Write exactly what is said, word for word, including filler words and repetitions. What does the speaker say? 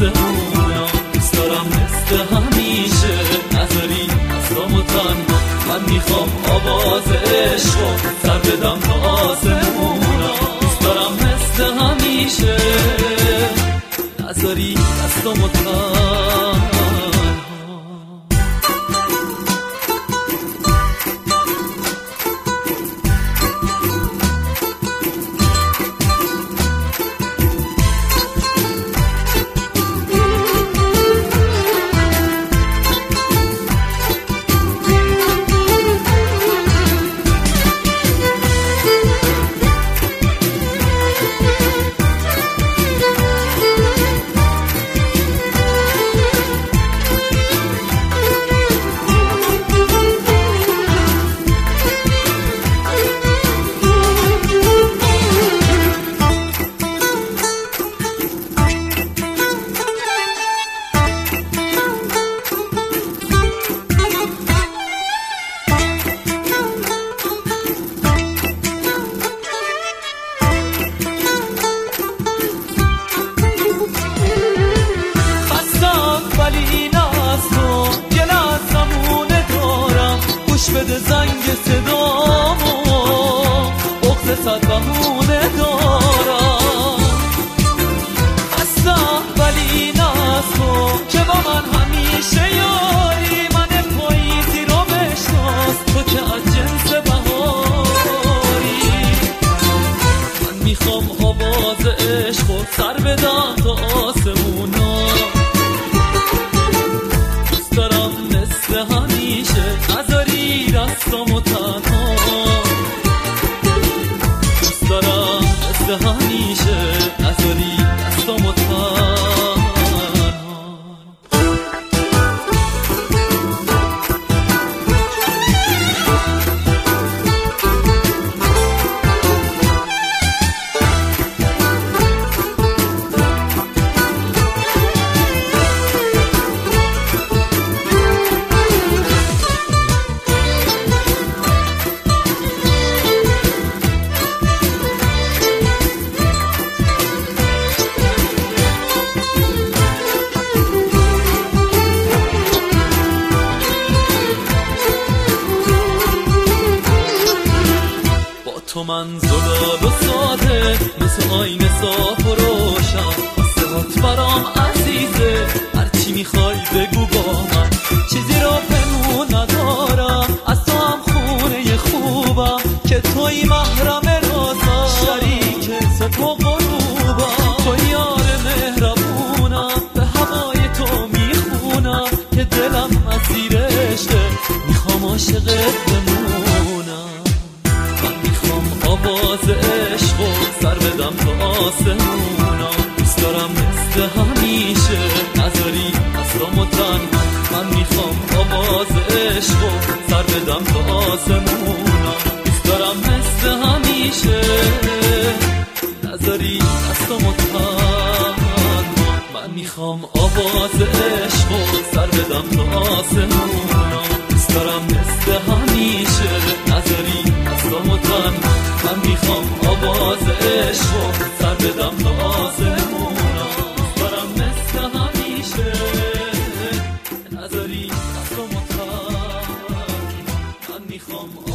آسمونا. دوست دارم مثل همیشه نذاری دستامو تنها، من میخوام آواز عشقو سر بدم تا آسمونا. دوست دارم مثل همیشه نذاری دستامو تنها. بده زنگ صدامو بغض صد بهونه دارم. هستم ولی این از تو که با من همیشه یاری، من پاییزی رو بشناس تو که از جنس بهاری. من میخوام آواز عشق و سر بدم تا آسمونا. دوست دارم مثل همیشه نذاری دستامو تنها. دوست دارم مثل همیشه نذاری دستامو تنها. تو من زلال و ساده مثل آینه صاف و روشن، صدات برام عزیزه هرچی میخوای بگو با من. چیزی رو پنهون ندارم از تو، هم خونه خوبم که توی محرم رازم، شریک ست و غروبم. تو یار مهربونم به هوای تو میخونم که دلم اسیر عشقه میخوام عاشقت بمونم. آواز عشق و سر بدم تا آسمونا. دوست دارم مثل همیشه نذاری دستامو تنها. من میخوام آواز عشق و سر بدم تا آسمونا. دوست دارم مثل همیشه نذاری دستامو تنها. من میخوام آواز عشق و سر بدم تا آسمونا. دوست دارم مثل همیشه نذاری دستامو تنها. من میخوام آواز عشق و سر بدم تا آسمونا. دوست دارم مثل همیشه نذاری دستامو تنها. من میخوام